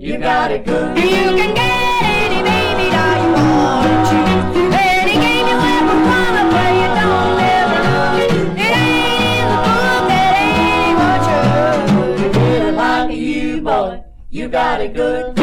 You got it good. You can get any baby doll you want to choose. Any game you ever wanna play, you don't ever lose. It ain't in the book, it ain't what you. You get it like you, boy. You got it good.